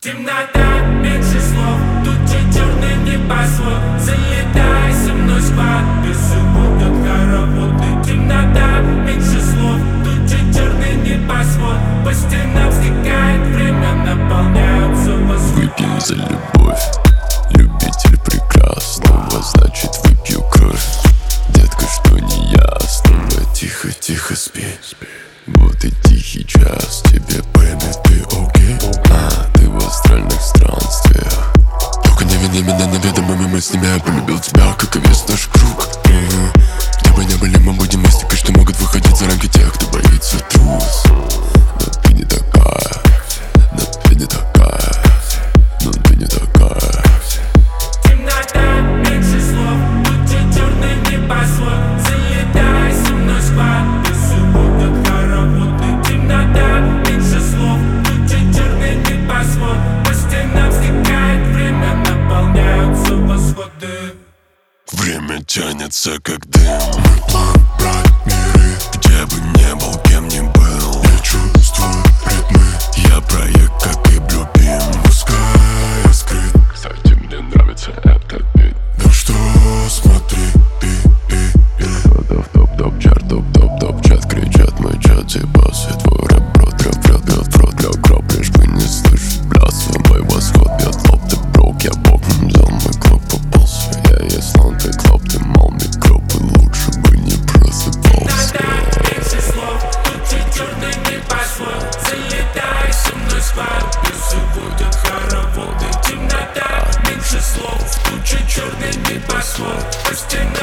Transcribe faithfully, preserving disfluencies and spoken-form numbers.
Темнота, меньше слов, тучи черный небосвод. Залетай со мной в спад, песок будет хороводы. Темнота, меньше слов, тучи черный небосвод. По стенам стекает время, наполняются восход. Выпьем за любовь, любитель прекрасного, значит выпью кровь. Детка, что не ясно, тихо, тихо спи. Вот и тихий час, тебе поймет, ты окей? А, ты в астральных странствиях. Только невидимыми, неведомыми мыслями я полюбил тебя, как и весь наш круг. Где бы ни были, мы будем вместе, что могут выходить за рамки тех, кто боится трус. Но ты не такая, но ты не такая, но ты не такая. Темнота, меньше слов, тучи черный небосвод. Залетай со мной в спад, песок будет хороводы. Темнота, меньше слов, тучи черный небосвод. По стенам стекает время, наполняются восходы. Время тянется как дым. Мой план брать миры, где бы не был, кем не был. Я чувствую ритмы, я проект, как и Bluebeam. Пускай я скрыт, кстати, мне нравится этот бит. Да что, смотри, и, и, и. Топ, топ, топ, чарт, топ, топ, топ, чат, кричат мой чат, типа свет, твой рэп, брод, рэп, врет, врет, врот, как гроб, лишь бы не слышать блясва. Мой восход бьет лоб, ты брок, я бог, взял мой клоп, попался. Я есть слон, ты клоп, ты мал, микроб, и лучше бы не просыпался. Темнота, меньше слов, тучи черный небосвод. Залетай со мной в спад, песок будет хороводы. Темнота, меньше слов, тучи черный небосвод. По стенам